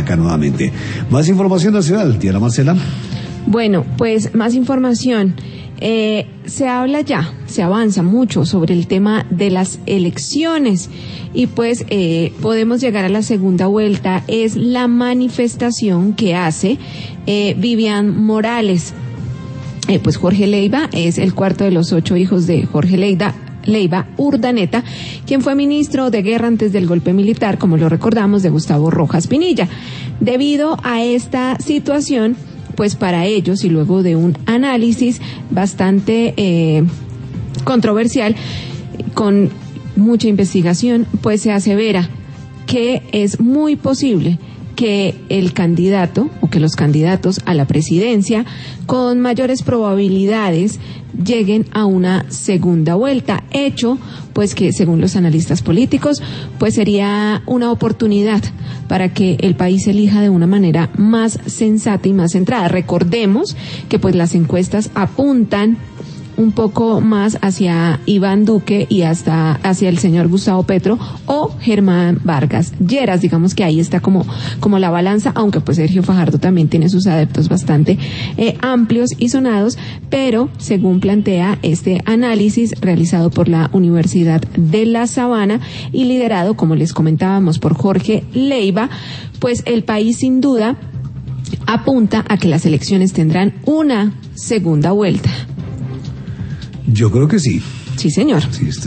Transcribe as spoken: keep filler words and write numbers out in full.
acá nuevamente. Más información nacional, Diana Marcela. Bueno, pues más información. Eh, se habla ya, se avanza mucho sobre el tema de las elecciones y pues eh, podemos llegar a la segunda vuelta. Es la manifestación que hace eh, Vivian Morales. Eh, pues Jorge Leiva es el cuarto de los ocho hijos de Jorge Leiva. Leiva Urdaneta, quien fue ministro de Guerra antes del golpe militar, como lo recordamos, de Gustavo Rojas Pinilla. Debido a esta situación, pues para ellos, y luego de un análisis bastante eh, controversial, con mucha investigación, pues se asevera que es muy posible que el candidato o que los candidatos a la presidencia con mayores probabilidades lleguen a una segunda vuelta, hecho pues que según los analistas políticos pues sería una oportunidad para que el país elija de una manera más sensata y más centrada. Recordemos que pues las encuestas apuntan un poco más hacia Iván Duque y hasta hacia el señor Gustavo Petro o Germán Vargas Lleras. Digamos que ahí está como, como la balanza, aunque pues Sergio Fajardo también tiene sus adeptos bastante eh, amplios y sonados, pero según plantea este análisis realizado por la Universidad de La Sabana y liderado, como les comentábamos, por Jorge Leiva, pues el país sin duda apunta a que las elecciones tendrán una segunda vuelta. Yo creo que sí. Sí, señor. Sí, está.